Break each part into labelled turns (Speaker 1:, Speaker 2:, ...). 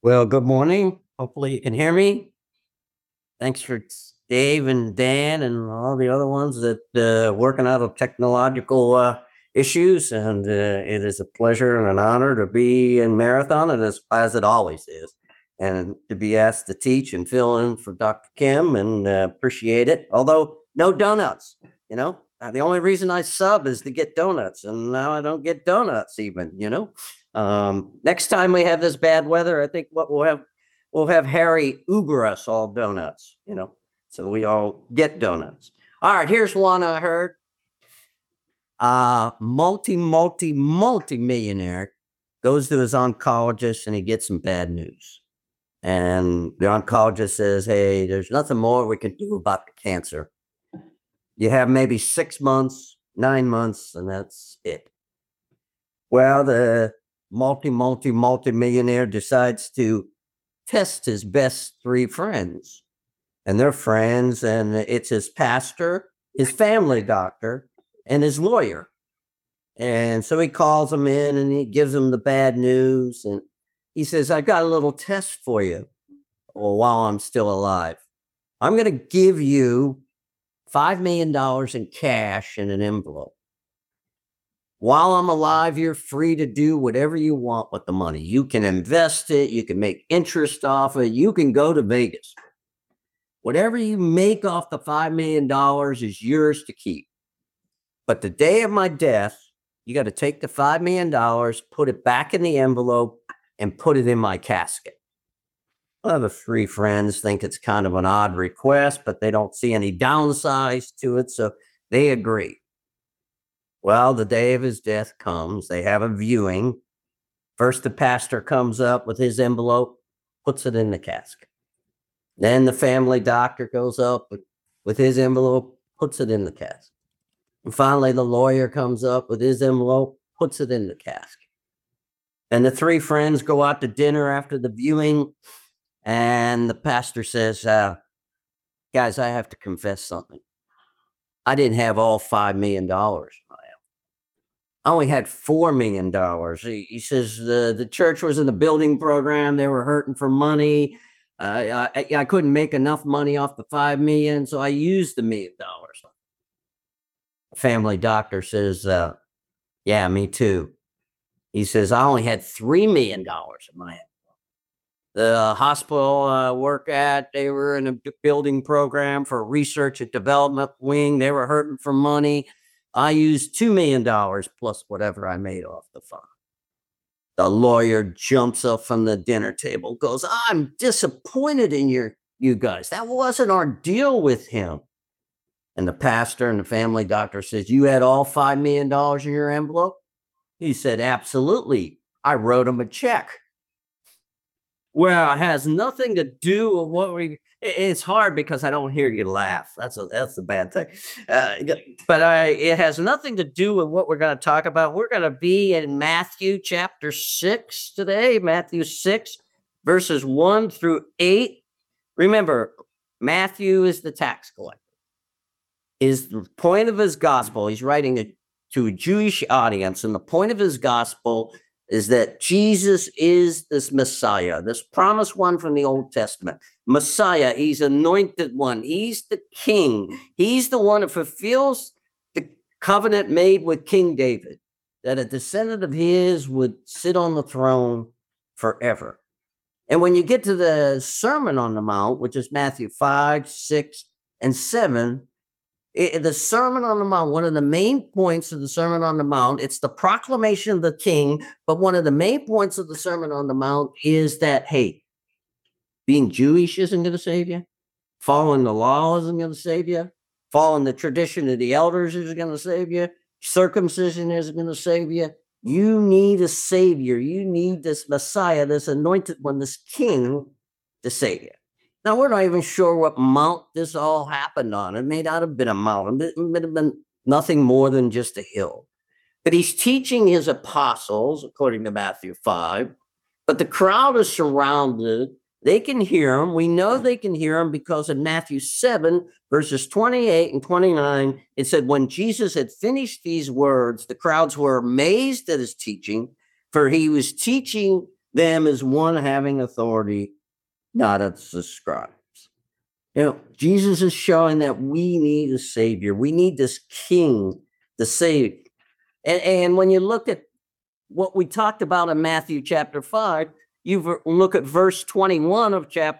Speaker 1: Well, good morning. Hopefully you can hear me. Thanks for Dave and Dan and all the other ones that working out of technological issues. And it is a pleasure and an honor to be in Marathon, and as it always is, and to be asked to teach and fill in for Dr. Kim, and appreciate it. Although no donuts, the only reason I sub is to get donuts, and now I don't get donuts even. Next time we have this bad weather, I think what we'll have Harry Uber us all donuts, so we all get donuts. All right, here's one I heard. Multi millionaire goes to his oncologist and he gets some bad news. And the oncologist says, "Hey, there's nothing more we can do about the cancer. You have maybe 6 months, 9 months, and that's it." Well, the multi millionaire decides to test his best three friends. And they're friends, and it's his pastor, his family doctor, and his lawyer. And so he calls them in and he gives them the bad news. And he says, "I got a little test for you while I'm still alive. I'm going to give you $5 million in cash in an envelope. While I'm alive, you're free to do whatever you want with the money. You can invest it, you can make interest off it, you can go to Vegas. Whatever you make off the $5 million is yours to keep. But the day of my death, you got to take the $5 million, put it back in the envelope, and put it in my casket." Well, the three friends think it's kind of an odd request, but they don't see any downsides to it, so they agree. Well, the day of his death comes. They have a viewing. First, the pastor comes up with his envelope, puts it in the casket. Then the family doctor goes up with his envelope, puts it in the casket. And finally, the lawyer comes up with his envelope, puts it in the casket. And the three friends go out to dinner after the viewing. And the pastor says, "Guys, I have to confess something. I didn't have all $5 million. I only had $4 million." He says the church was in the building program. They were hurting for money. I couldn't make enough money off the 5 million, so I used the $1 million. Family doctor says, "Yeah, me too." He says, "I only had $3 million in my head. The hospital I work at, they were in a building program for research and development wing. They were hurting for money. I used $2 million plus whatever I made off the farm." The lawyer jumps up from the dinner table, goes, "I'm disappointed in you guys. That wasn't our deal with him." And the pastor and the family doctor says, "You had all $5 million in your envelope?" He said, "Absolutely. I wrote him a check." Well, it has nothing to do with what it's hard because I don't hear you laugh. That's the bad thing. It has nothing to do with what we're going to talk about. We're going to be in Matthew chapter 6 today, Matthew 6, verses 1 through 8. Remember, Matthew is the tax collector. Is the point of his gospel, he's writing to a Jewish audience, and the point of his gospel is that Jesus is this Messiah, this promised one from the Old Testament. Messiah, he's anointed one. He's the king. He's the one that fulfills the covenant made with King David, that a descendant of his would sit on the throne forever. And when you get to the Sermon on the Mount, which is Matthew 5, 6, and 7, the Sermon on the Mount, one of the main points of the Sermon on the Mount, it's the proclamation of the king, but one of the main points of the Sermon on the Mount is that, hey, being Jewish isn't going to save you. Following the law isn't going to save you. Following the tradition of the elders isn't going to save you. Circumcision isn't going to save you. You need a savior. You need this Messiah, this anointed one, this king to save you. Now, we're not even sure what mount this all happened on. It may not have been a mountain. It may have been nothing more than just a hill. But he's teaching his apostles, according to Matthew 5, but the crowd is surrounded. They can hear him. We know they can hear him because in Matthew 7, verses 28 and 29, it said, "When Jesus had finished these words, the crowds were amazed at his teaching, for he was teaching them as one having authority, not as the scribes. Jesus is showing that we need a savior. We need this king to save. And when you look at what we talked about in Matthew chapter 5, you look at verse 21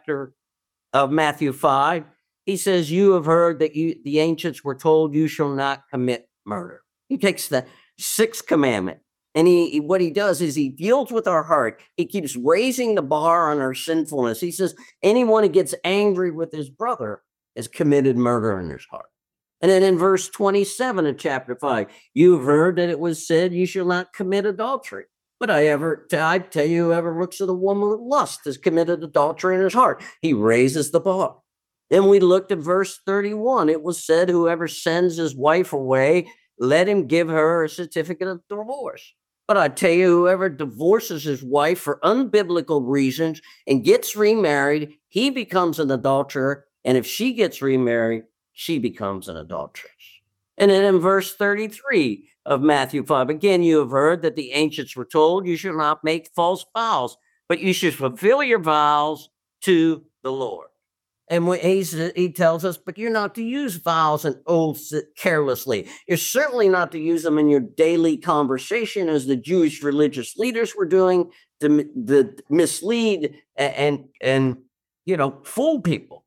Speaker 1: of Matthew 5. He says, you have heard that the ancients were told you shall not commit murder. He takes the sixth commandment, and what he does is he deals with our heart. He keeps raising the bar on our sinfulness. He says, anyone who gets angry with his brother has committed murder in his heart. And then in verse 27 of chapter 5, you've heard that it was said, you shall not commit adultery. But I tell you, whoever looks at a woman with lust has committed adultery in his heart. He raises the bar. Then we looked at verse 31. It was said, whoever sends his wife away, let him give her a certificate of divorce. But I tell you, whoever divorces his wife for unbiblical reasons and gets remarried, he becomes an adulterer. And if she gets remarried, she becomes an adulteress. And then in verse 33 of Matthew 5, again, you have heard that the ancients were told, you shall not make false vows, but you should fulfill your vows to the Lord. And he tells us, but you're not to use vows and oaths carelessly. You're certainly not to use them in your daily conversation as the Jewish religious leaders were doing to mislead and fool people.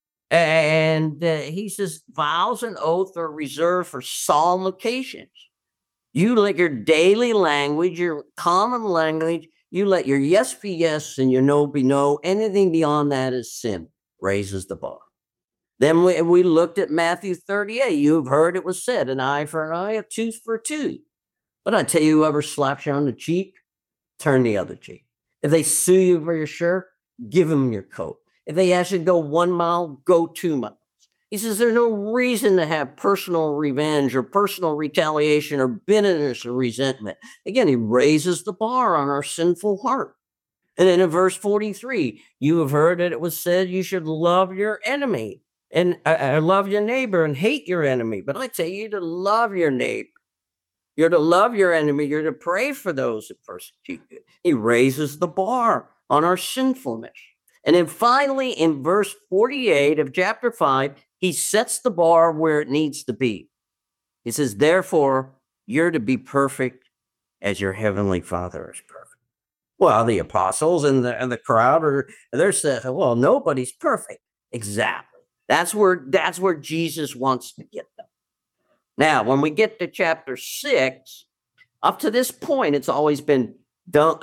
Speaker 1: And he says vows and oaths are reserved for solemn occasions. You let your daily language, your common language, you let your yes be yes and your no be no. Anything beyond that is sin. Raises the bar. Then we looked at Matthew 38. You've heard it was said, an eye for an eye, a tooth for a tooth. But I tell you, whoever slaps you on the cheek, turn the other cheek. If they sue you for your shirt, give them your coat. If they ask you to go 1 mile, go 2 miles. He says there's no reason to have personal revenge or personal retaliation or bitterness or resentment. Again, he raises the bar on our sinful heart. And then in verse 43, you have heard that it was said you should love your enemy and love your neighbor and hate your enemy. But I tell you to love your neighbor. You're to love your enemy. You're to pray for those who persecute you. He raises the bar on our sinfulness. And then finally, in verse 48 of chapter 5, he sets the bar where it needs to be. He says, therefore, you're to be perfect as your heavenly Father is perfect. Well, the apostles and the crowd they're saying, well, nobody's perfect. Exactly. That's where Jesus wants to get them. Now, when we get to chapter 6, up to this point, it's always been don't,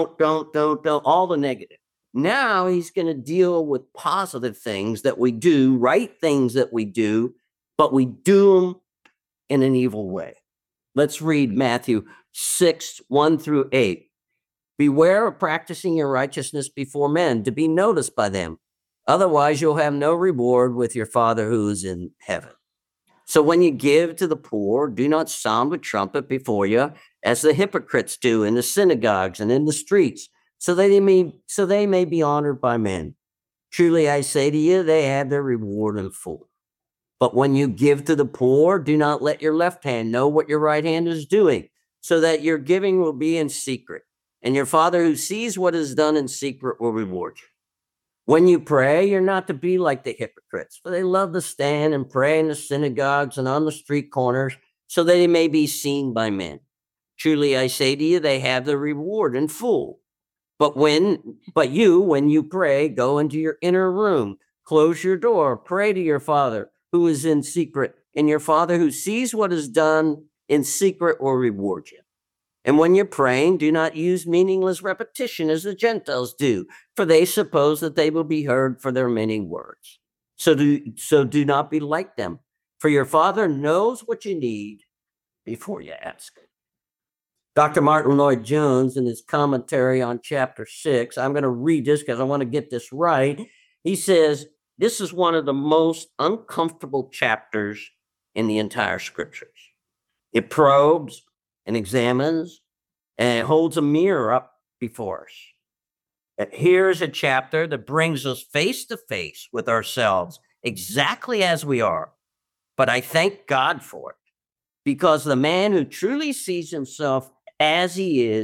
Speaker 1: all the negative. Now he's going to deal with positive things that we do, right things that we do, but we do them in an evil way. Let's read Matthew 6, 1 through 8. Beware of practicing your righteousness before men to be noticed by them. Otherwise, you'll have no reward with your Father who is in heaven. So when you give to the poor, do not sound a trumpet before you, as the hypocrites do in the synagogues and in the streets, so they may be honored by men. Truly, I say to you, they have their reward in full. But when you give to the poor, do not let your left hand know what your right hand is doing, so that your giving will be in secret. And your Father who sees what is done in secret will reward you. When you pray, you're not to be like the hypocrites, for they love to stand and pray in the synagogues and on the street corners, so that they may be seen by men. Truly, I say to you, they have the reward in full. But when you pray, go into your inner room, close your door, pray to your Father who is in secret, and your Father who sees what is done in secret will reward you. And when you're praying, do not use meaningless repetition as the Gentiles do, for they suppose that they will be heard for their many words. So do not be like them, for your Father knows what you need before you ask him. Dr. Martin Lloyd-Jones, in his commentary on chapter 6, I'm going to read this because I want to get this right. He says, this is one of the most uncomfortable chapters in the entire scriptures. It probes and examines and holds a mirror up before us. Here's a chapter that brings us face to face with ourselves exactly as we are. But I thank God for it, because the man who truly sees himself as he is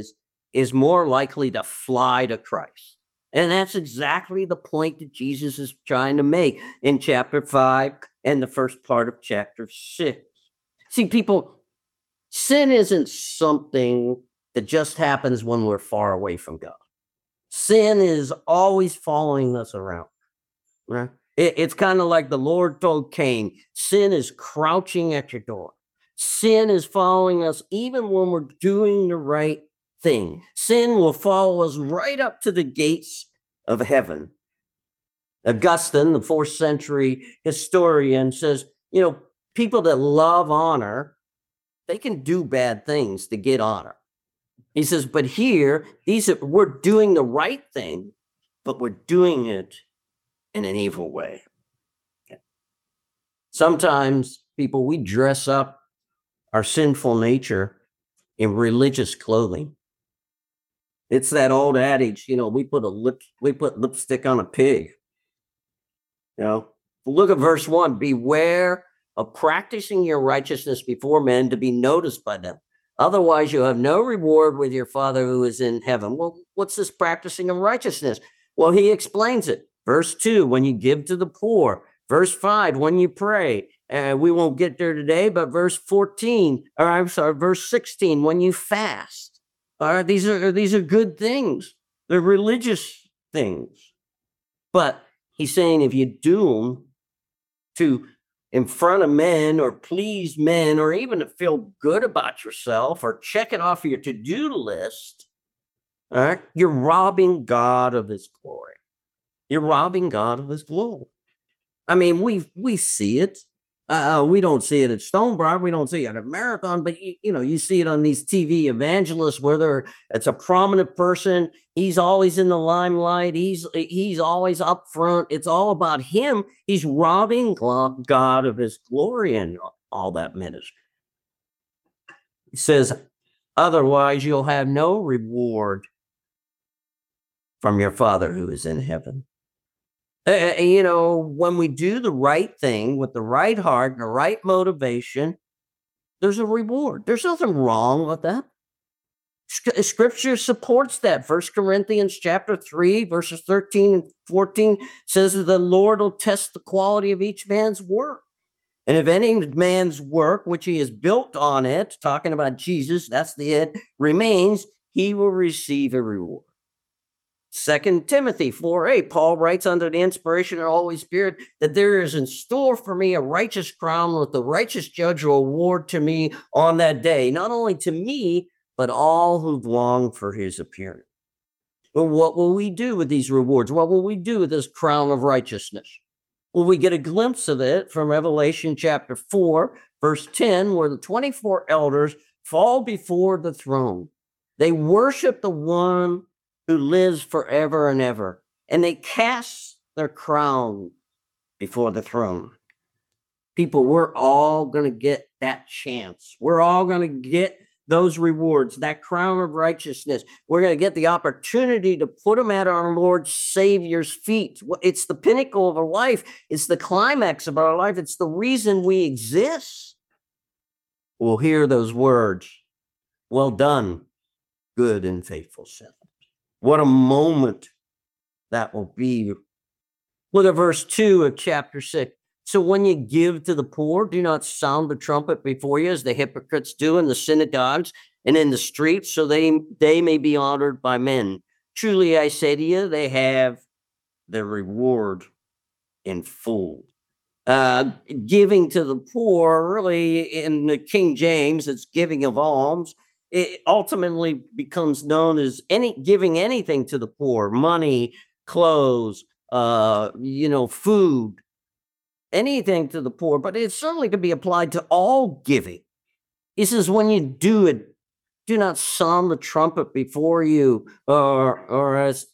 Speaker 1: is more likely to fly to Christ. And that's exactly the point that Jesus is trying to make in chapter 5 and the first part of chapter 6. See, people, sin isn't something that just happens when we're far away from God. Sin is always following us around. Right? It's kind of like the Lord told Cain, sin is crouching at your door. Sin is following us even when we're doing the right thing. Sin will follow us right up to the gates of heaven. Augustine, the 4th century historian, says, people that love honor, they can do bad things to get honor. He says, but here, we're doing the right thing, but we're doing it in an evil way. Sometimes, people, we dress up our sinful nature in religious clothing. It's that old adage, we put lipstick on a pig. Look at verse 1. Beware of practicing your righteousness before men to be noticed by them. Otherwise, you'll have no reward with your Father who is in heaven. Well, what's this practicing of righteousness? Well, he explains it. Verse 2, when you give to the poor. Verse 5, when you pray. We won't get there today, but verse 16, when you fast. All right, these are good things. They're religious things. But he's saying if you do them to in front of men or please men or even to feel good about yourself or check it off your to-do list, all right, you're robbing God of his glory. You're robbing God of his glory. I mean, we see it. We don't see it at Stonebriar. We don't see it at Marathon, but you see it on these TV evangelists where it's a prominent person. He's always in the limelight. He's always up front. It's all about him. He's robbing God of his glory in all that ministry. He says, otherwise you'll have no reward from your Father who is in heaven. When we do the right thing with the right heart, the right motivation, there's a reward. There's nothing wrong with that. Scripture supports that. 1 Corinthians chapter 3, verses 13 and 14 says that the Lord will test the quality of each man's work. And if any man's work, which he has built on it, talking about Jesus, that's the it, remains, he will receive a reward. 2 Timothy 4:8, Paul writes under the inspiration of the Holy Spirit that there is in store for me a righteous crown with the righteous judge will award to me on that day, not only to me, but all who've longed for his appearance. Well, what will we do with these rewards? What will we do with this crown of righteousness? Well, we get a glimpse of it from Revelation chapter 4, verse 10, where the 24 elders fall before the throne. They worship the one who lives forever and ever. And they cast their crown before the throne. People, we're all going to get that chance. We're all going to get those rewards, that crown of righteousness. We're going to get the opportunity to put them at our Lord Savior's feet. It's the pinnacle of our life. It's the climax of our life. It's the reason we exist. We'll hear those words. Well done, good and faithful servant. What a moment that will be. Look at verse 2 of chapter 6. So when you give to the poor, do not sound the trumpet before you, as the hypocrites do in the synagogues and in the streets, so they may be honored by men. Truly, I say to you, they have their reward in full. Giving to the poor, really, in the King James, it's giving of alms. It ultimately becomes known as giving anything to the poor, money, clothes, food, anything to the poor, but it certainly could be applied to all giving. He says, when you do it, do not sound the trumpet before you, as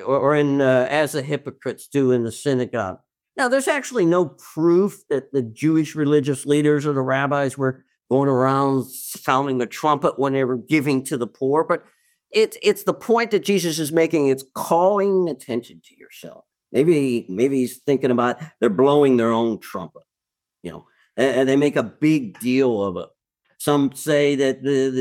Speaker 1: the hypocrites do in the synagogue. Now, there's actually no proof that the Jewish religious leaders or the rabbis were going around sounding the trumpet when they were giving to the poor. But it's the point that Jesus is making. It's calling attention to yourself. Maybe he's thinking about they're blowing their own trumpet, and they make a big deal of it. Some say that the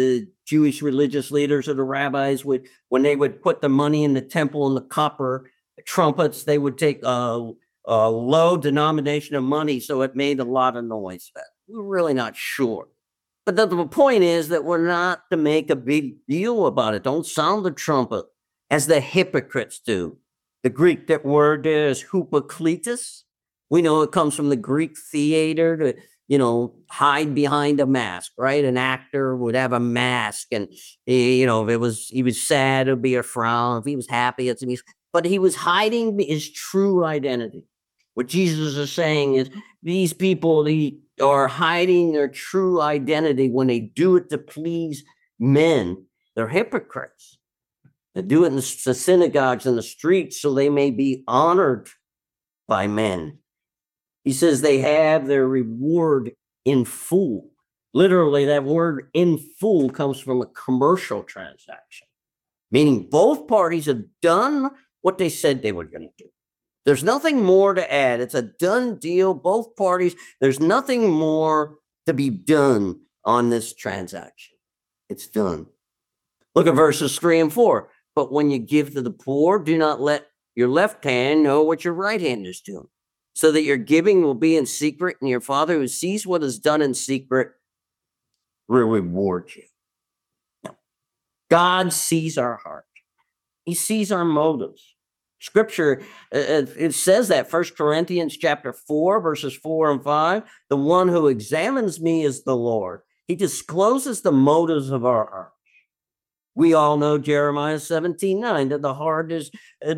Speaker 1: Jewish religious leaders or the rabbis would, when they would put the money in the temple and the copper trumpets, they would take a low denomination of money, so it made a lot of noise. We're really not sure. But the point is that we're not to make a big deal about it. Don't sound the trumpet as the hypocrites do. The Greek that word there is hypokletos. We know it comes from the Greek theater to, hide behind a mask, right? An actor would have a mask, and if he was sad, it'd be a frown. If he was happy, it's a music. But he was hiding his true identity. What Jesus is saying is these people, they are hiding their true identity when they do it to please men. They're hypocrites. They do it in the synagogues and the streets so they may be honored by men. He says they have their reward in full. Literally, that word in full comes from a commercial transaction, meaning both parties have done what they said they were going to do. There's nothing more to add. It's a done deal. Both parties, there's nothing more to be done on this transaction. It's done. Look at verses 3 and 4. But when you give to the poor, do not let your left hand know what your right hand is doing, so that your giving will be in secret, and your Father who sees what is done in secret will reward you. Now, God sees our heart. He sees our motives. Scripture, it says that, 1 Corinthians chapter 4, verses 4 and 5, the one who examines me is the Lord. He discloses the motives of our heart. We all know Jeremiah 17:9, that the heart is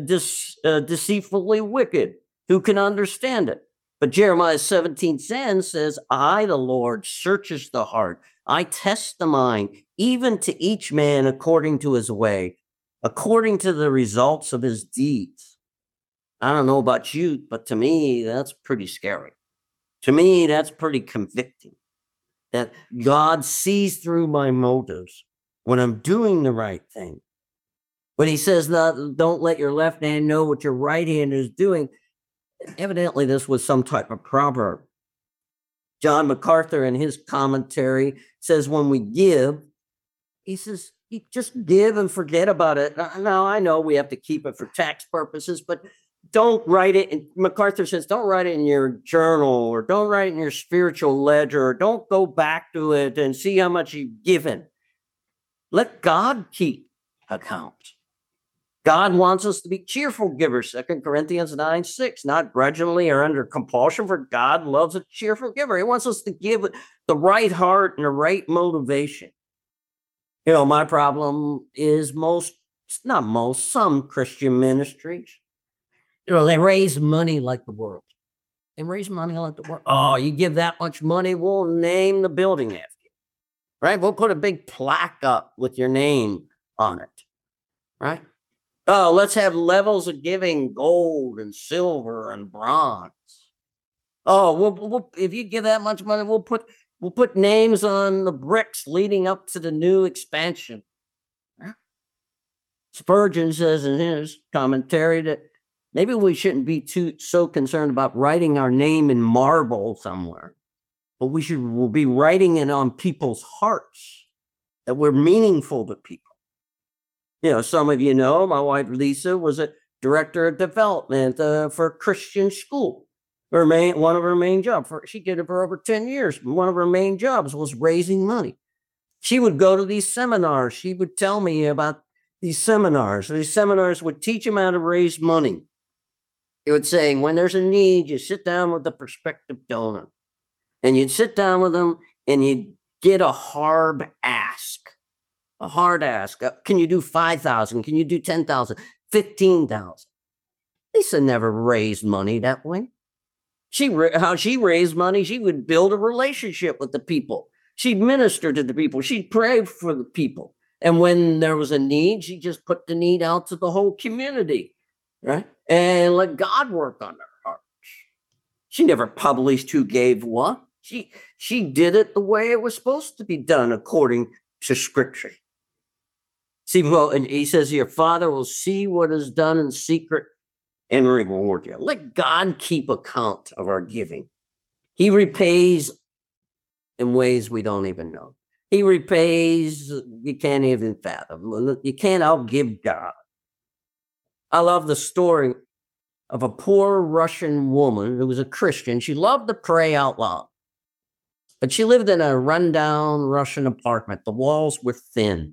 Speaker 1: deceitfully wicked. Who can understand it? But Jeremiah 17:10 says, I, the Lord, searches the heart. I test the mind, even to each man according to his way, according to the results of his deeds. I don't know about you, but to me, that's pretty scary. To me, that's pretty convicting, that God sees through my motives when I'm doing the right thing. When he says, don't let your left hand know what your right hand is doing, evidently this was some type of proverb. John MacArthur, in his commentary, says when we give, he says, you just give and forget about it. Now, I know we have to keep it for tax purposes, but don't write it. And MacArthur says, don't write it in your journal, or don't write it in your spiritual ledger, or don't go back to it and see how much you've given. Let God keep account. God wants us to be cheerful givers, 2 Corinthians 9:6, not grudgingly or under compulsion, for God loves a cheerful giver. He wants us to give with the right heart and the right motivation. My problem is some Christian ministries, they raise money like the world. They raise money like the world. Oh, you give that much money, we'll name the building after you, right? We'll put a big plaque up with your name on it, right? Oh, let's have levels of giving, gold and silver and bronze. Oh, we'll if you give that much money, we'll put names on the bricks leading up to the new expansion. Spurgeon says in his commentary that maybe we shouldn't be so concerned about writing our name in marble somewhere, but we'll be writing it on people's hearts, that we're meaningful to people. Some of you know, my wife Lisa was a director of development for a Christian school. One of her main jobs, she did it for over 10 years. One of her main jobs was raising money. She would go to these seminars. She would tell me about these seminars. These seminars would teach them how to raise money. It would say, when there's a need, you sit down with the prospective donor. And you'd sit down with them and you'd get a hard ask. A hard ask. Can you do 5,000? Can you do 10,000? 15,000? Lisa never raised money that way. How she raised money, she would build a relationship with the people. She'd minister to the people. She'd pray for the people. And when there was a need, she just put the need out to the whole community, right? And let God work on her heart. She never published who gave what. She did it the way it was supposed to be done according to Scripture. See, and he says, your Father will see what is done in secret and reward you. Let God keep account of our giving. He repays in ways we don't even know. He repays, you can't even fathom. You can't outgive God. I love the story of a poor Russian woman who was a Christian. She loved to pray out loud, but she lived in a rundown Russian apartment. The walls were thin,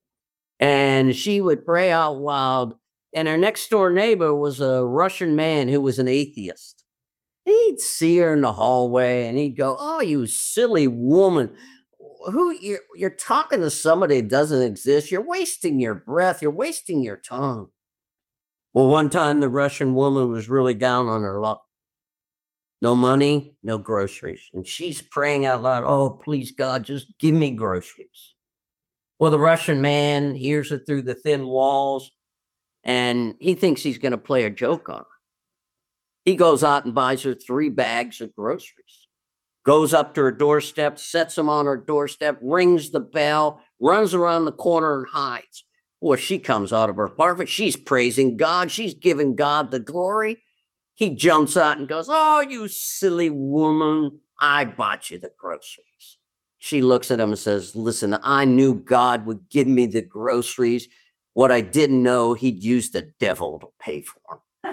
Speaker 1: and she would pray out loud. And her next door neighbor was a Russian man who was an atheist. He'd see her in the hallway and he'd go, "Oh, you silly woman. You're talking to somebody that doesn't exist. You're wasting your breath. You're wasting your tongue." Well, one time the Russian woman was really down on her luck. No money, no groceries. And she's praying out loud, "Oh, please, God, just give me groceries." Well, the Russian man hears it through the thin walls and he thinks he's going to play a joke on her. He goes out and buys her 3 bags of groceries, goes up to her doorstep, sets them on her doorstep, rings the bell, runs around the corner and hides. Well, she comes out of her apartment. She's praising God. She's giving God the glory. He jumps out and goes, "Oh, you silly woman. I bought you the groceries." She looks at him and says, "Listen, I knew God would give me the groceries. What I didn't know, he'd use the devil to pay for them."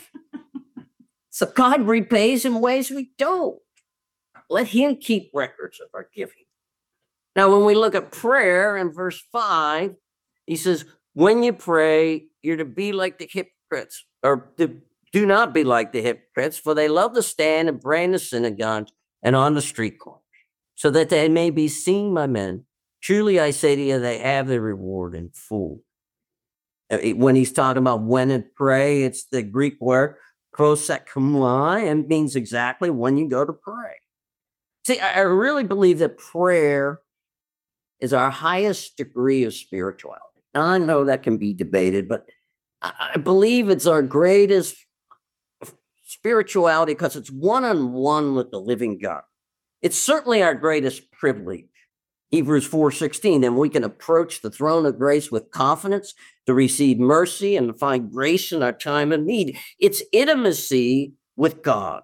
Speaker 1: So God repays in ways we don't. Let him keep records of our giving. Now, when we look at prayer in verse 5, he says, when you pray, you're to be like the hypocrites, or do not be like the hypocrites, for they love to stand and pray in the synagogues and on the street corners, so that they may be seen by men. Truly, I say to you, they have their reward in full. When he's talking about when to pray, it's the Greek word prosechumai, and means exactly when you go to pray. See, I really believe that prayer is our highest degree of spirituality. Now, I know that can be debated, but I believe it's our greatest spirituality because it's one-on-one with the living God. It's certainly our greatest privilege. Hebrews 4:16, and we can approach the throne of grace with confidence to receive mercy and to find grace in our time of need. It's intimacy with God.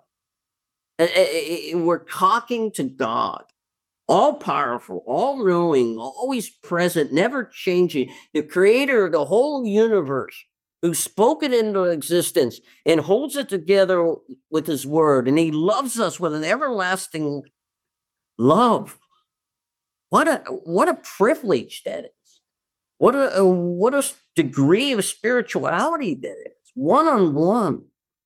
Speaker 1: We're talking to God, all powerful, all knowing, always present, never changing, the creator of the whole universe, who spoke it into existence and holds it together with his word. And he loves us with an everlasting love. What a privilege that is. What a degree of spirituality that is. One-on-one.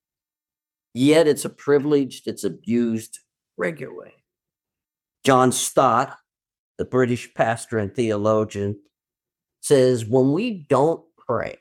Speaker 1: Yet it's a privilege that's abused regularly. John Stott, the British pastor and theologian, says when we don't pray,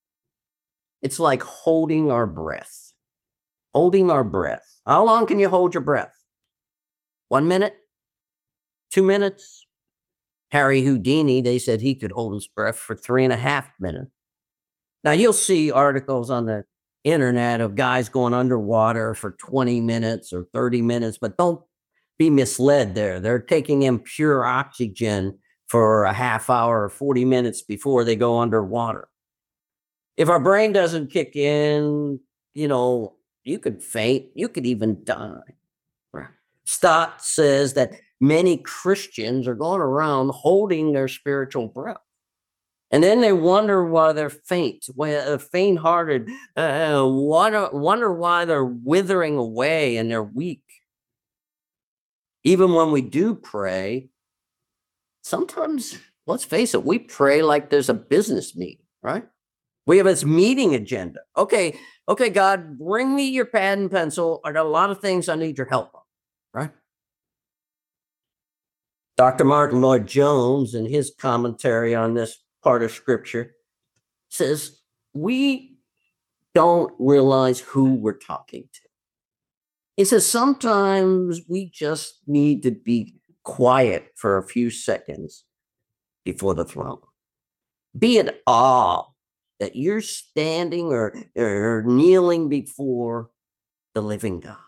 Speaker 1: it's like holding our breath. Holding our breath. How long can you hold your breath? 1 minute? 2 minutes? Harry Houdini, they said he could hold his breath for 3.5 minutes. Now, you'll see articles on the internet of guys going underwater for 20 minutes or 30 minutes, but don't be misled there. They're taking in pure oxygen for a half hour or 40 minutes before they go underwater. If our brain doesn't kick in, you could faint, you could even die. Stott says that many Christians are going around holding their spiritual breath. And then they wonder why they're faint-hearted, wonder why they're withering away and they're weak. Even when we do pray, sometimes, let's face it, we pray like there's a business meeting, right? We have this meeting agenda. Okay, God, bring me your pad and pencil. I got a lot of things I need your help on, right? Dr. Martin Lloyd-Jones, in his commentary on this part of Scripture, says we don't realize who we're talking to. He says sometimes we just need to be quiet for a few seconds before the throne. Be in awe that you're standing or kneeling before the living God.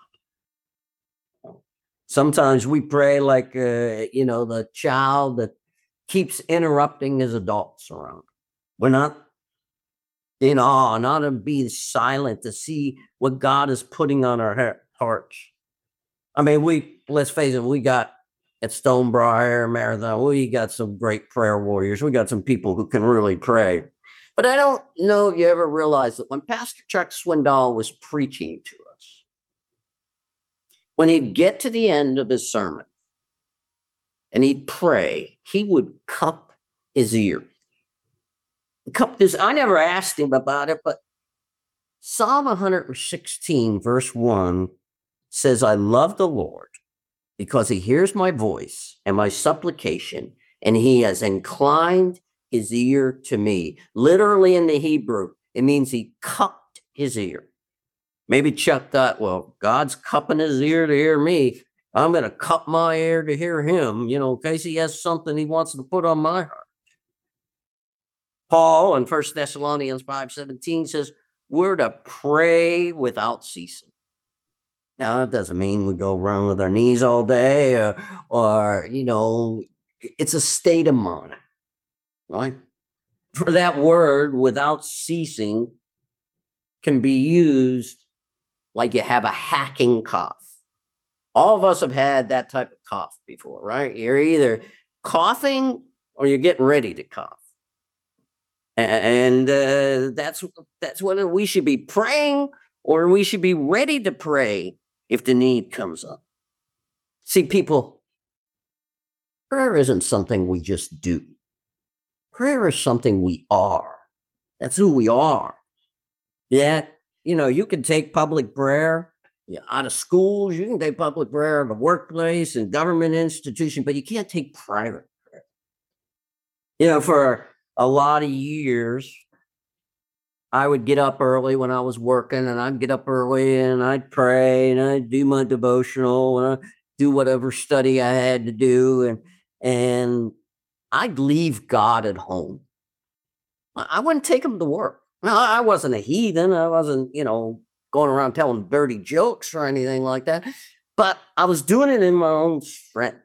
Speaker 1: Sometimes we pray like, the child that keeps interrupting his adults around. We're not in awe, not in being silent to see what God is putting on our hearts. I mean, let's face it, we got at Stonebriar Marathon, we got some great prayer warriors. We got some people who can really pray. But I don't know if you ever realized that when Pastor Chuck Swindoll was preaching to us, when he'd get to the end of his sermon and he'd pray, he would cup his ear. I never asked him about it, but Psalm 116, verse 1 says, I love the Lord because he hears my voice and my supplication, and he has inclined his ear to me. Literally in the Hebrew, it means he cupped his ear. Maybe Chuck thought, well, God's cupping his ear to hear me. I'm going to cup my ear to hear him, in case he has something he wants to put on my heart. Paul in 1 Thessalonians 5:17 says, we're to pray without ceasing. Now, that doesn't mean we go around with our knees all day or it's a state of mind, right? For that word, without ceasing, can be used like you have a hacking cough. All of us have had that type of cough before, right? You're either coughing or you're getting ready to cough. And that's whether we should be praying or we should be ready to pray if the need comes up. See, people, prayer isn't something we just do. Prayer is something we are. That's who we are. Yeah, you can take public prayer out of schools. You can take public prayer in the workplace and government institution, but you can't take private prayer. For a lot of years, I would get up early when I was working, and I'd get up early and I'd pray and I'd do my devotional and I'd do whatever study I had to do. And I'd leave God at home. I wouldn't take him to work. Now, I wasn't a heathen. I wasn't, going around telling dirty jokes or anything like that. But I was doing it in my own strength.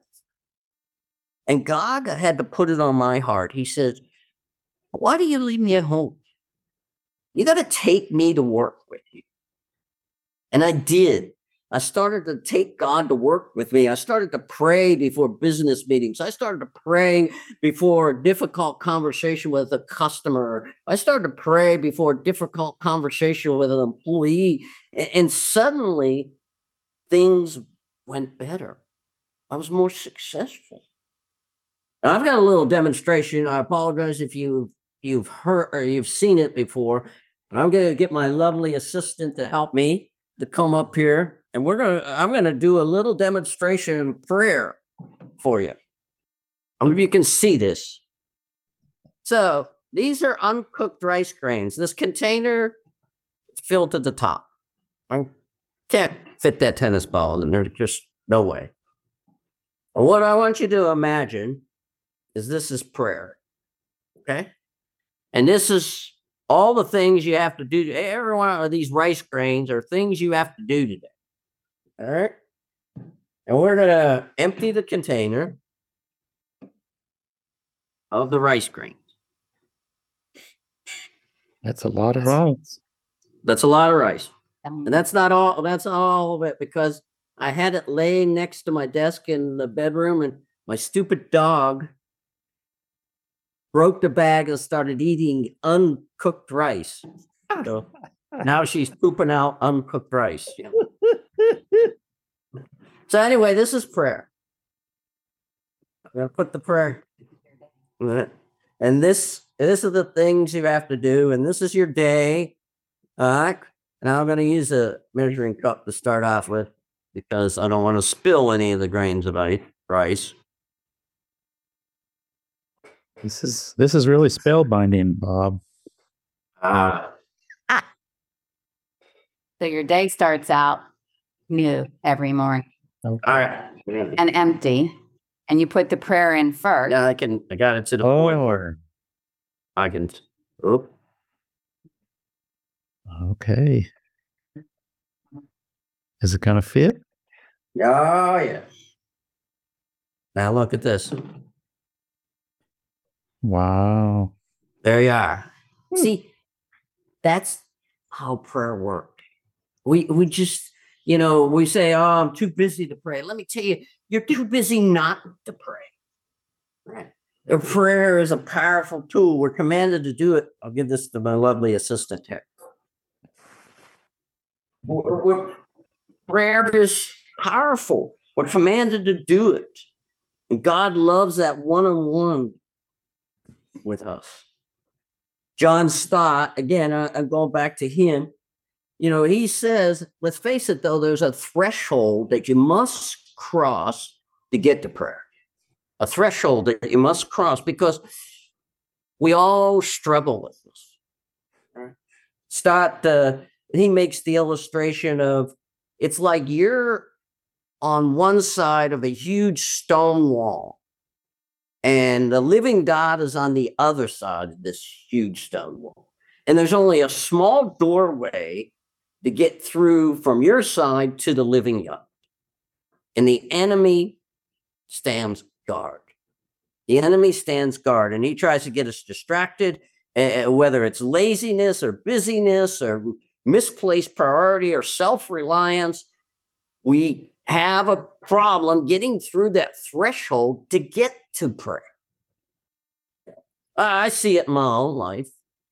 Speaker 1: And God had to put it on my heart. He said, why do you leave me at home? You got to take me to work with you. And I did. I started to take God to work with me. I started to pray before business meetings. I started to pray before a difficult conversation with a customer. I started to pray before a difficult conversation with an employee. And suddenly things went better. I was more successful. Now, I've got a little demonstration. I apologize if you've heard or you've seen it before. But I'm going to get my lovely assistant to help me to come up here, and I'm going to do a little demonstration prayer for you. I hope you can see this. So these are uncooked rice grains. This container is filled to the top. I can't fit that tennis ball in there. Just no way. But what I want you to imagine is this is prayer. Okay? And this is all the things you have to do. Every one of these rice grains are things you have to do today. All right. And we're going to empty the container of the rice grains.
Speaker 2: That's a lot of rice.
Speaker 1: That's a lot of rice. And that's not all. That's all of it because I had it laying next to my desk in the bedroom, and my stupid dog broke the bag and started eating uncooked rice. So now she's pooping out uncooked rice. So anyway, this is prayer. I'm going to put the prayer. And this are the things you have to do. And this is your day. All right. And I'm going to use a measuring cup to start off with because I don't want to spill any of the grains of rice.
Speaker 2: This is really spellbinding, Bob.
Speaker 3: So your day starts out new every morning.
Speaker 1: All right.
Speaker 3: And empty. And you put the prayer in first.
Speaker 1: Yeah, I got it to the point.
Speaker 2: Or
Speaker 1: I can. Oh.
Speaker 2: Okay. Is it gonna fit?
Speaker 1: Oh, yeah. Now look at this.
Speaker 2: Wow.
Speaker 1: There you are. See, that's how prayer worked. We just, we say, oh, I'm too busy to pray. Let me tell you, you're too busy not to pray. Right? The prayer is a powerful tool. We're commanded to do it. I'll give this to my lovely assistant here. Prayer is powerful. We're commanded to do it. And God loves that one-on-one with us. John Stott, again, I'm going back to him. He says, let's face it, though, there's a threshold that you must cross to get to prayer. A threshold that you must cross because we all struggle with this. Right? Stott, he makes the illustration of it's like you're on one side of a huge stone wall, and the living God is on the other side of this huge stone wall. And there's only a small doorway to get through from your side to the living God. And the enemy stands guard. The enemy stands guard, and he tries to get us distracted, whether it's laziness or busyness or misplaced priority or self-reliance. We have a problem getting through that threshold to get to prayer. I see it in my own life.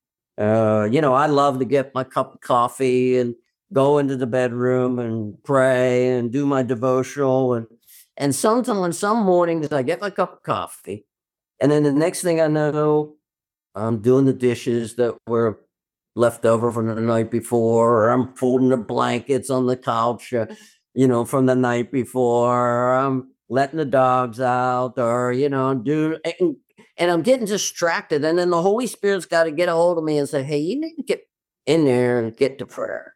Speaker 1: I love to get my cup of coffee and go into the bedroom and pray and do my devotional. And sometimes, some mornings, I get my cup of coffee, and then the next thing I know, I'm doing the dishes that were left over from the night before, or I'm folding the blankets on the couch, from the night before, or I'm letting the dogs out, or, and I'm getting distracted. And then the Holy Spirit's got to get a hold of me and say, hey, you need to get in there and get to prayer.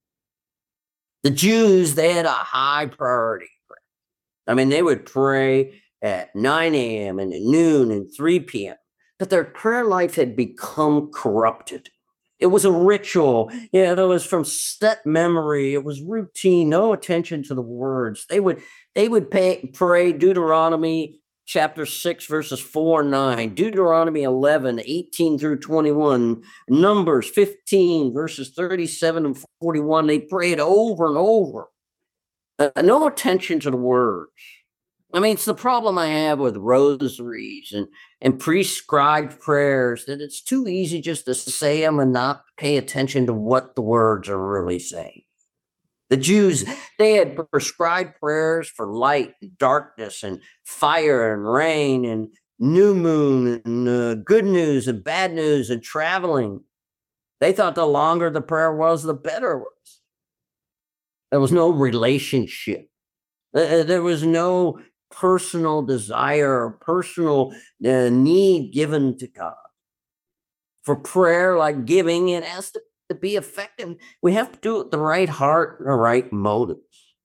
Speaker 1: The Jews, they had a high priority. I mean, they would pray at 9 a.m. and at noon and 3 p.m. But their prayer life had become corrupted. It was a ritual. It was from set memory. It was routine, no attention to the words. They would pray Deuteronomy chapter 6, verses 4 and 9, Deuteronomy 11, 18 through 21, Numbers 15, verses 37 and 41. They pray it over and over. No attention to the words. I mean, it's the problem I have with rosaries and prescribed prayers, that it's too easy just to say them and not pay attention to what the words are really saying. The Jews, they had prescribed prayers for light and darkness and fire and rain and new moon and good news and bad news and traveling. They thought the longer the prayer was, the better it was. There was no relationship. There was no personal desire or personal need given to God. For prayer, like giving, it has to be effective. We have to do it with the right heart and the right motives.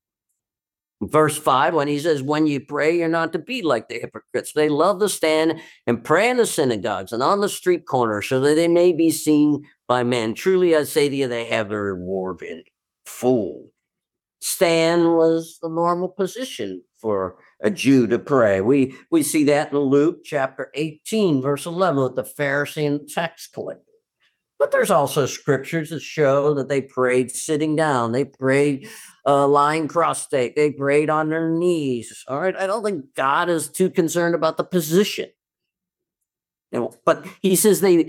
Speaker 1: Verse 5, when he says, when you pray, you're not to be like the hypocrites. They love to stand and pray in the synagogues and on the street corners so that they may be seen by men. Truly, I say to you, they have their reward in it. Fool. Stand was the normal position for a Jew to pray. We see that in Luke chapter 18, verse 11, with the Pharisee and tax collector. But there's also scriptures that show that they prayed sitting down. They prayed lying prostrate. They prayed on their knees. All right. I don't think God is too concerned about the position. But he says they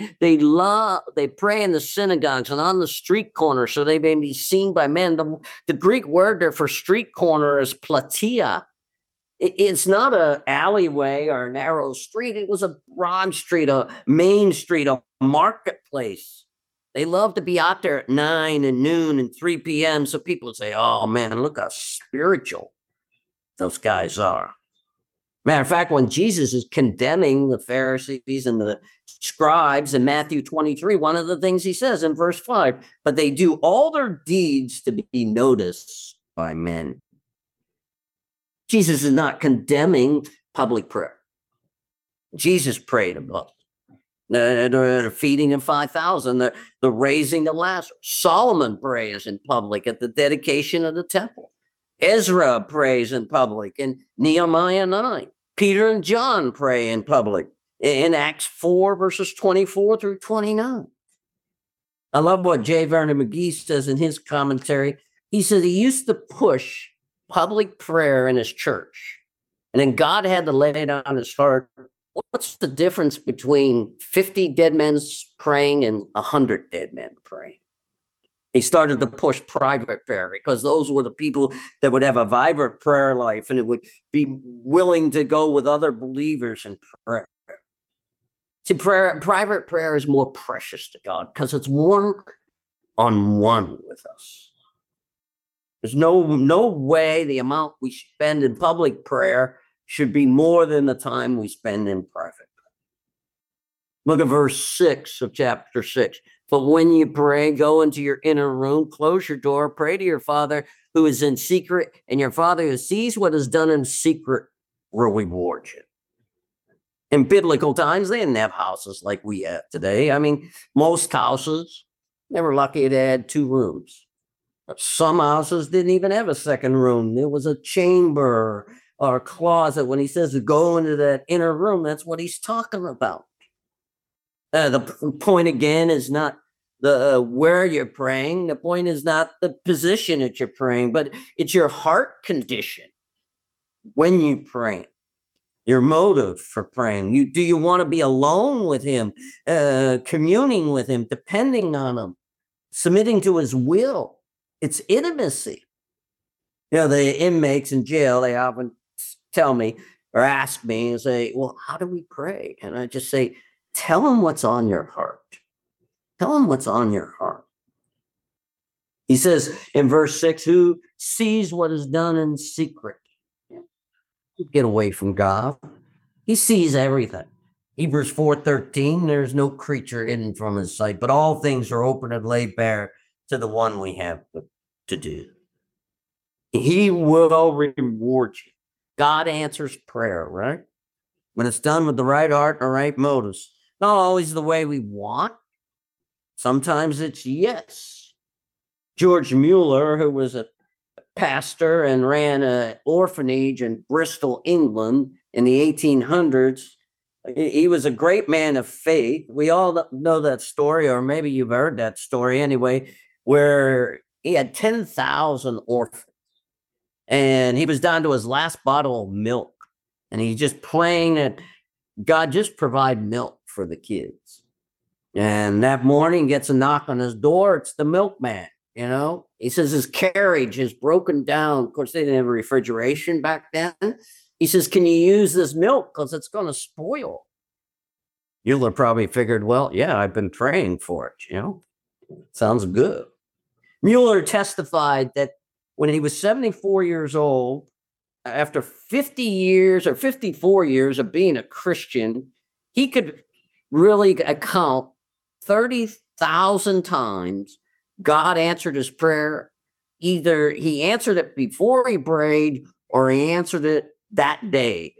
Speaker 1: pray in the synagogues and on the street corner so they may be seen by men. The Greek word there for street corner is platia. It's not an alleyway or a narrow street. It was a broad street, a main street, a marketplace. They love to be out there at 9 and noon and 3 p.m. So people would say, oh, man, look how spiritual those guys are. Matter of fact, when Jesus is condemning the Pharisees and the scribes in Matthew 23, one of the things he says in verse 5, but they do all their deeds to be noticed by men. Jesus is not condemning public prayer. Jesus prayed about the feeding of 5,000, the raising of Lazarus. Solomon prays in public at the dedication of the temple. Ezra prays in public in Nehemiah 9. Peter and John pray in public in Acts 4, verses 24 through 29. I love what J. Vernon McGee says in his commentary. He said he used to push public prayer in his church And then God had to lay it on his heart. What's the difference between 50 dead men praying and 100 dead men praying? He started to push private prayer because those were the people that would have a vibrant prayer life and it would be willing to go with other believers in prayer. See, private prayer is more precious to God because it's one-on-one with us. There's no way the amount we spend in public prayer should be more than the time we spend in private prayer. Look at verse 6 of chapter 6. But when you pray, go into your inner room, close your door, pray to your Father who is in secret, and your Father who sees what is done in secret will reward you. In biblical times, they didn't have houses like we have today. I mean, most houses, they were lucky to add 2 rooms. Some houses didn't even have a second room. There was a chamber or a closet. When he says to go into that inner room, that's what he's talking about. The point again is not the where you're praying. The point is not the position that you're praying, but it's your heart condition when you pray. Your motive for praying. Do you want to be alone with him, communing with him, depending on him, submitting to his will? It's intimacy. You know, the inmates in jail, they often tell me or ask me and say, well, how do we pray? And I just say, tell him what's on your heart. Tell him what's on your heart. He says in verse 6, who sees what is done in secret? Get away from God. He sees everything. Hebrews 4:13, there's no creature hidden from his sight, but all things are open and laid bare to the one we have to do. He will reward you. God answers prayer, right? When it's done with the right heart and the right motives. Not always the way we want. Sometimes it's yes. George Mueller, who was a pastor and ran an orphanage in Bristol, England in the 1800s. He was a great man of faith. We all know that story, or maybe you've heard that story anyway, where he had 10,000 orphans and he was down to his last bottle of milk. And he's just praying that God just provide milk for the kids. And that morning gets a knock on his door. It's the milkman. You know, he says his carriage is broken down. Of course, they didn't have refrigeration back then. He says, can you use this milk? Because it's going to spoil. Mueller probably figured, well, yeah, I've been praying for it. You know, sounds good. Mueller testified that when he was 74 years old, after 50 years or 54 years of being a Christian, he could really account 30,000 times God answered his prayer. Either he answered it before he prayed or he answered it that day.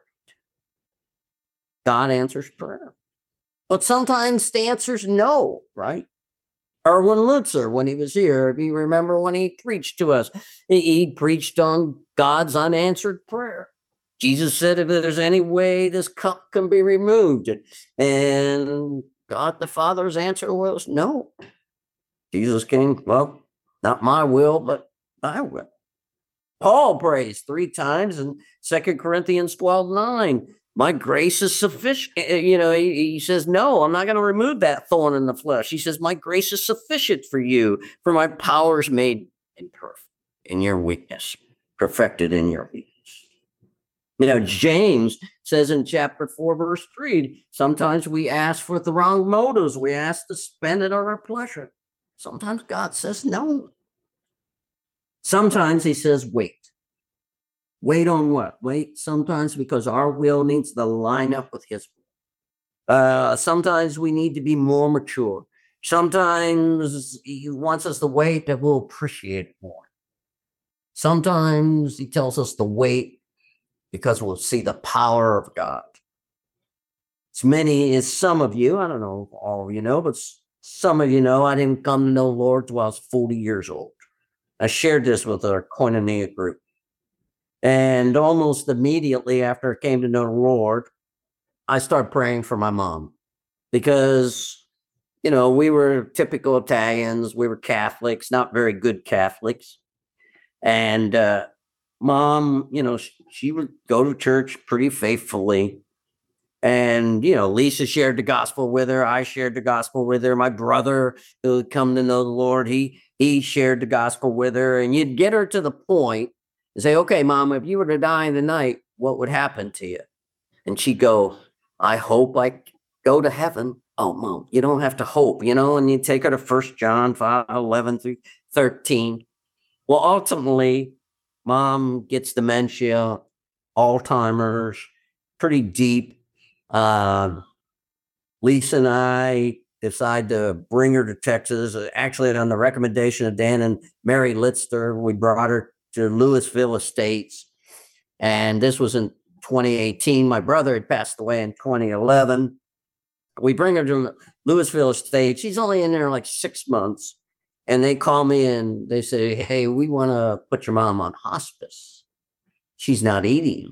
Speaker 1: God answers prayer. But sometimes the answer's no, right? Erwin Lutzer, when he was here, if you remember when he preached to us, he preached on God's unanswered prayer. Jesus said, if there's any way this cup can be removed, and God the Father's answer was no. Jesus came, well, not my will, but thy will. Paul prays 3 times in 2 Corinthians 12:9. My grace is sufficient. You know, he says, no, I'm not going to remove that thorn in the flesh. He says, my grace is sufficient for you, for my power is made imperfect in your weakness, perfected in your weakness. You know, James says in chapter 4, verse 3, sometimes we ask for the wrong motives. We ask to spend it on our pleasure. Sometimes God says no. Sometimes he says wait. Wait on what? Wait sometimes because our will needs to line up with his will. Sometimes we need to be more mature. Sometimes he wants us to wait that we'll appreciate it more. Sometimes he tells us to wait because we'll see the power of God. As many as some of you, I don't know if all of you know, but some of you know, I didn't come to know the Lord till I was 40 years old. I shared this with our Koinonia group. And almost immediately after I came to know the Lord, I started praying for my mom because, you know, we were typical Italians. We were Catholics, not very good Catholics. And Mom, she would go to church pretty faithfully. And, Lisa shared the gospel with her. I shared the gospel with her. My brother who had come to know the Lord, he shared the gospel with her. And you'd get her to the point and say, okay, Mom, if you were to die in the night, what would happen to you? And she'd go, I hope I go to heaven. Oh, Mom, you don't have to hope, and you take her to 1 John 5:11 through 13. Well, ultimately, Mom gets dementia, Alzheimer's, pretty deep. Lisa and I decide to bring her to Texas. Actually, on the recommendation of Dan and Mary Litzter, we brought her to Louisville Estates. And this was in 2018. My brother had passed away in 2011. We bring her to Louisville Estates. She's only in there like 6 months. And they call me and they say, hey, we want to put your mom on hospice. She's not eating.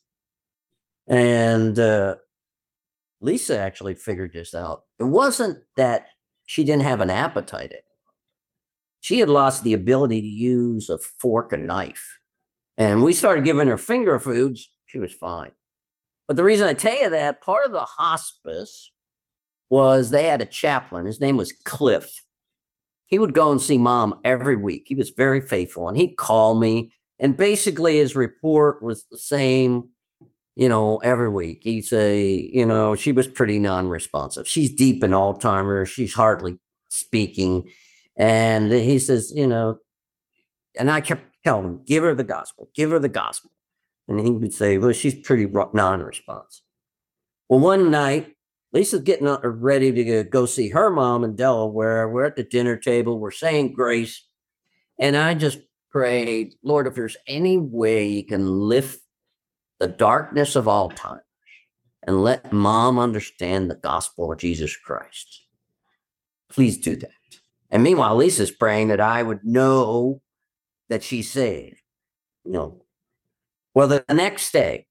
Speaker 1: And Lisa actually figured this out. It wasn't that she didn't have an appetite. She had lost the ability to use a fork and knife. And we started giving her finger foods. She was fine. But the reason I tell you that, part of the hospice was they had a chaplain. His name was Cliff. He would go and see Mom every week. He was very faithful. And he'd call me. And basically his report was the same, every week. He'd say, she was pretty non-responsive. She's deep in Alzheimer's. She's hardly speaking. And he says, and I kept telling him, give her the gospel, give her the gospel. And he would say, well, she's pretty non-responsive. Well, one night, Lisa's getting ready to go see her mom in Delaware. We're at the dinner table. We're saying grace. And I just prayed, Lord, if there's any way you can lift the darkness of all time and let Mom understand the gospel of Jesus Christ, please do that. And meanwhile, Lisa's praying that I would know that she's saved. Well, the next day,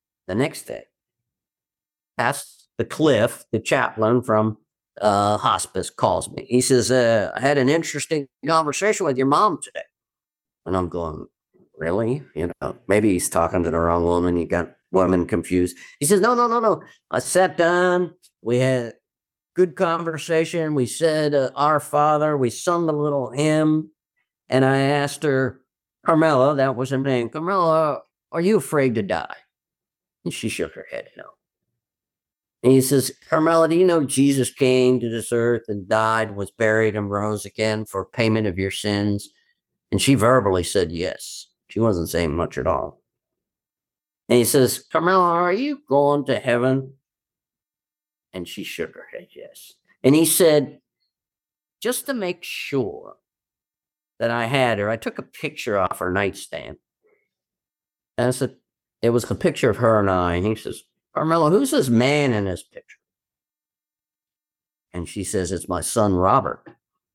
Speaker 1: past the Cliff, the chaplain from hospice, calls me. He says, I had an interesting conversation with your mom today. And I'm going, really? Maybe he's talking to the wrong woman. You got women confused. He says, no. I sat down. We had good conversation. We said, Our Father. We sung a little hymn. And I asked her, Carmela, that was her name. Carmela, are you afraid to die? And she shook her head, no. And he says, Carmela, do you know Jesus came to this earth and died, was buried, and rose again for payment of your sins? And she verbally said yes. She wasn't saying much at all. And he says, Carmela, are you going to heaven? And she shook her head yes. And he said, just to make sure that I had her, I took a picture off her nightstand. And I said, it was a picture of her and I. And he says, Carmela, who's this man in this picture? And she says, it's my son, Robert.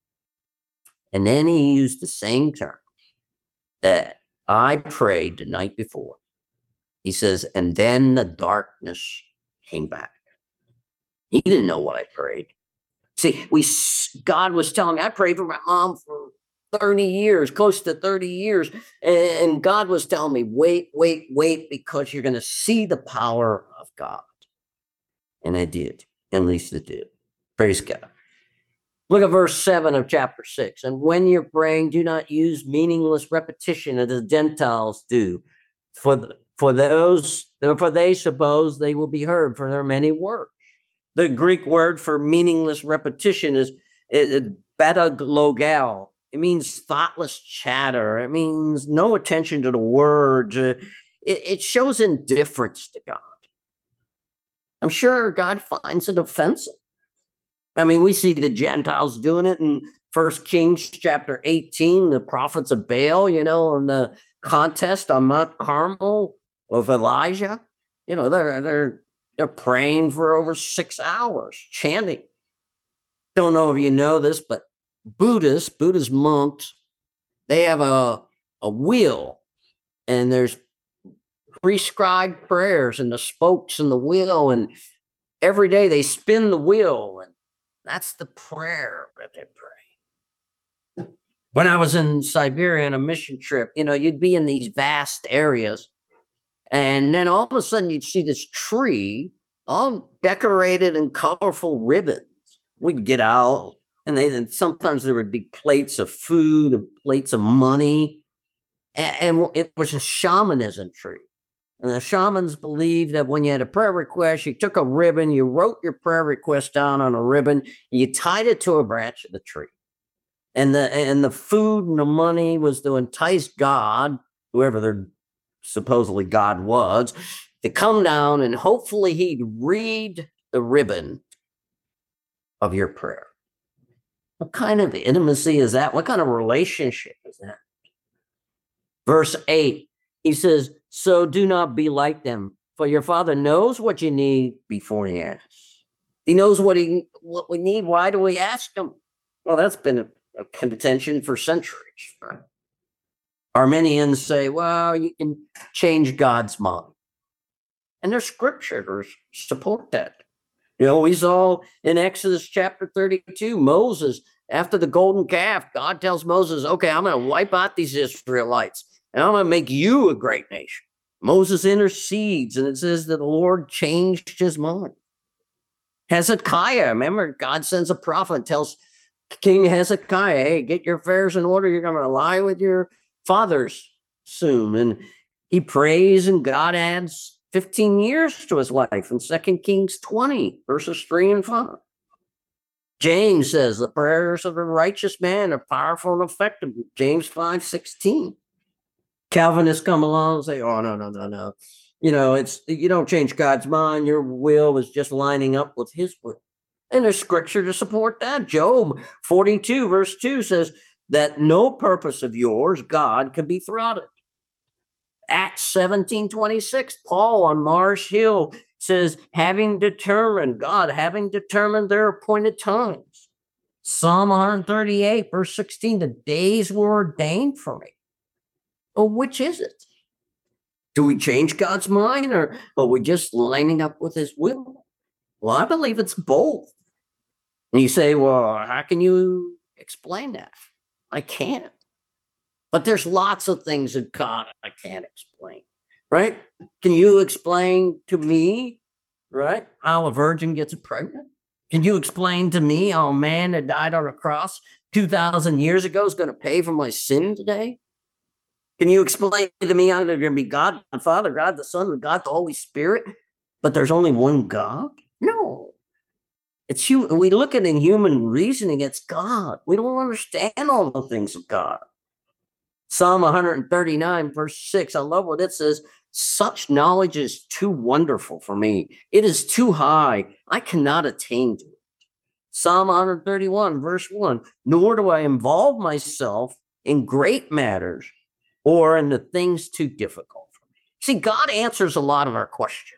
Speaker 1: And then he used the same term that I prayed the night before. He says, and then the darkness came back. He didn't know what I prayed. See, God was telling me, I prayed for my mom for 30 years, close to 30 years. And God was telling me, wait, because you're going to see the power of God. And I did. At least it did. Praise God. Look at verse 7 of chapter 6. And when you're praying, do not use meaningless repetition as the Gentiles do. For they suppose they will be heard for their many words. The Greek word for meaningless repetition is betaglogao. It means thoughtless chatter. It means no attention to the words. It shows indifference to God. I'm sure God finds it offensive. I mean, we see the Gentiles doing it in 1 Kings chapter 18, the prophets of Baal, in the contest on Mount Carmel of Elijah. They're praying for over 6 hours, chanting. Don't know if you know this, but Buddhist monks, they have a wheel, and there's prescribed prayers and the spokes in the wheel, and every day they spin the wheel, and that's the prayer that they pray. When I was in Siberia on a mission trip, you'd be in these vast areas, and then all of a sudden you'd see this tree all decorated in colorful ribbons. We'd get out, and sometimes there would be plates of food and plates of money, and it was a shamanism tree. And the shamans believed that when you had a prayer request, you took a ribbon, you wrote your prayer request down on a ribbon, you tied it to a branch of the tree. And the food and the money was to entice God, whoever their supposedly God was, to come down, and hopefully he'd read the ribbon of your prayer. What kind of intimacy is that? What kind of relationship is that? Verse 8, he says, so do not be like them, for your Father knows what you need before you ask. He knows what we need. Why do we ask him? Well, that's been a contention for centuries. Arminians say, well, you can change God's mind. And there's scripture to support that. We saw in Exodus chapter 32, Moses, after the golden calf, God tells Moses, okay, I'm going to wipe out these Israelites, and I'm going to make you a great nation. Moses intercedes, and it says that the Lord changed his mind. Hezekiah, remember, God sends a prophet and tells King Hezekiah, hey, get your affairs in order. You're going to lie with your fathers soon. And he prays, and God adds 15 years to his life in 2 Kings 20, verses 3 and 5. James says the prayers of a righteous man are powerful and effective. James 5:16. Calvinists come along and say, oh, no. You don't change God's mind. Your will is just lining up with his will. And there's scripture to support that. Job 42, verse 2 says that no purpose of yours, God, can be thwarted. Acts 17:26, Paul on Mars Hill says, God having determined their appointed times. Psalm 138, verse 16, the days were ordained for me. Well, which is it? Do we change God's mind, or are we just lining up with his will? Well, I believe it's both. And you say, well, how can you explain that? I can't. But there's lots of things in God I can't explain, right? Can you explain to me, right, how a virgin gets pregnant? Can you explain to me how a man that died on a cross 2,000 years ago is going to pay for my sin today? Can you explain to me how there's going to be God the Father, God the Son, and God the Holy Spirit, but there's only one God? No. It's human. We look at it in human reasoning, it's God. We don't understand all the things of God. Psalm 139, verse 6, I love what it says. Such knowledge is too wonderful for me. It is too high. I cannot attain to it. Psalm 131, verse 1, nor do I involve myself in great matters or in the things too difficult for me. See, God answers a lot of our questions,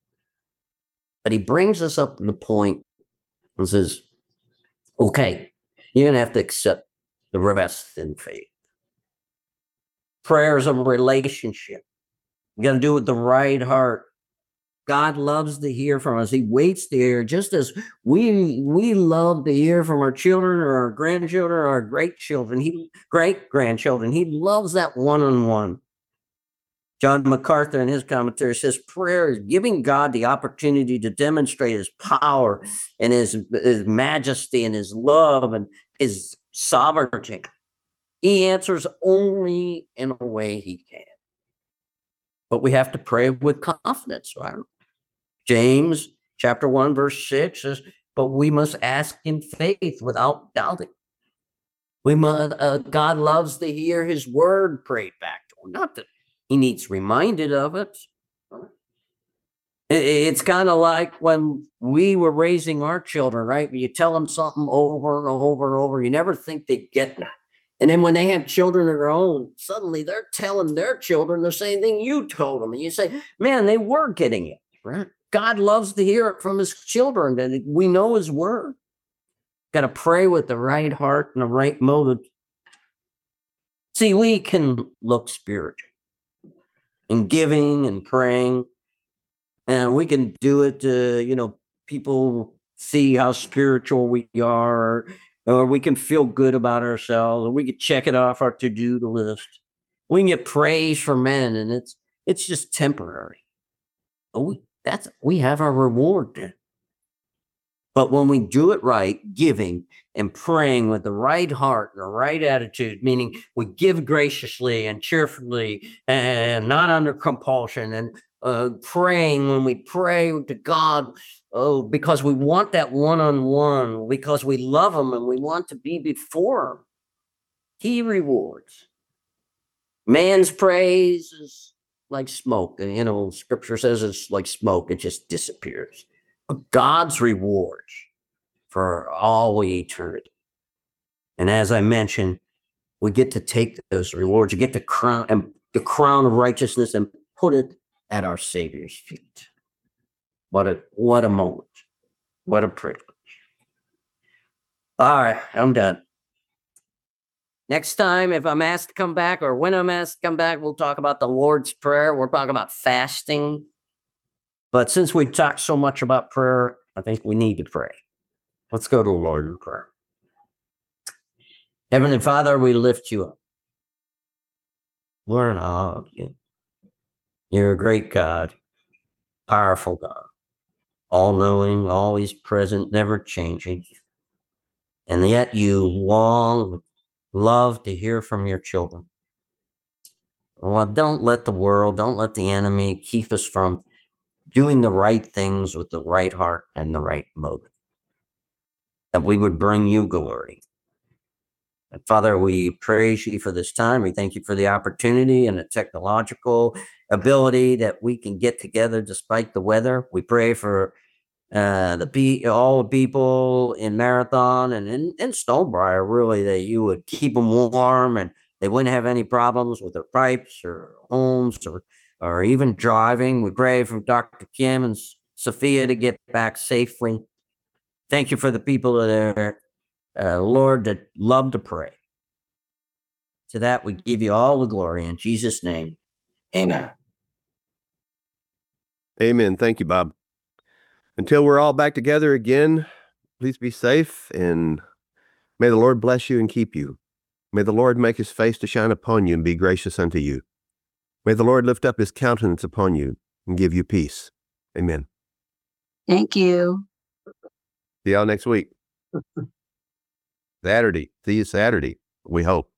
Speaker 1: but he brings us up to the point and says, okay, you're going to have to accept the rest in faith. Prayer is a relationship. You got to do it with the right heart. God loves to hear from us. He waits to hear, just as we love to hear from our children or our grandchildren or our great-grandchildren. He loves that one-on-one. John MacArthur in his commentary says, prayer is giving God the opportunity to demonstrate his power and his majesty and his love and his sovereignty. He answers only in a way he can. But we have to pray with confidence, right? James chapter 1, verse 6 says, but we must ask in faith without doubting. God loves to hear his word prayed back to him. Not that he needs reminded of it. It's kind of like when we were raising our children, right? You tell them something over and over and over. You never think they get it. And then when they have children of their own, suddenly they're telling their children the same thing you told them. And you say, man, they were getting it, right? God loves to hear it from his children, that we know his word. Got to pray with the right heart and the right motive. See, we can look spiritual in giving and praying, and we can do it to, people see how spiritual we are. or we can feel good about ourselves, or we can check it off our to-do list. We can get praise from men, and it's just temporary. We have our reward then. But when we do it right, giving and praying with the right heart and the right attitude, meaning we give graciously and cheerfully and not under compulsion, and praying when we pray to God, because we want that one-on-one, because we love Him and we want to be before Him, He rewards. Man's praise is like smoke. And, Scripture says it's like smoke. It just disappears. But God's rewards for all eternity. And as I mentioned, we get to take those rewards. You get the crown of righteousness and put it at our Savior's feet. What a moment. What a privilege. All right, I'm done. Next time, if I'm asked to come back, or when I'm asked to come back, we'll talk about the Lord's Prayer. We'll talk about fasting. But since we've talked so much about prayer, I think we need to pray. Let's go to the Lord in prayer. Heavenly Father, we lift you up. We're in awe of you. You're a great God, powerful God, all-knowing, always present, never changing. And yet you long with love to hear from your children. Well, don't let the world, don't let the enemy keep us from doing the right things with the right heart and the right motive, that we would bring you glory. And Father, we praise you for this time. We thank you for the opportunity and the technological ability that we can get together despite the weather. We pray for all the people in Marathon and in Stonebriar, really, that you would keep them warm and they wouldn't have any problems with their pipes or homes or even driving. We pray for Dr. Kim and Sophia to get back safely. Thank you for the people that are, Lord, that love to pray. To that, we give you all the glory in Jesus' name. Amen.
Speaker 4: Amen. Thank you, Bob. Until we're all back together again, please be safe, and may the Lord bless you and keep you. May the Lord make his face to shine upon you and be gracious unto you. May the Lord lift up his countenance upon you and give you peace. Amen.
Speaker 3: Thank you.
Speaker 4: See y'all next week. Saturday. See you Saturday, we hope.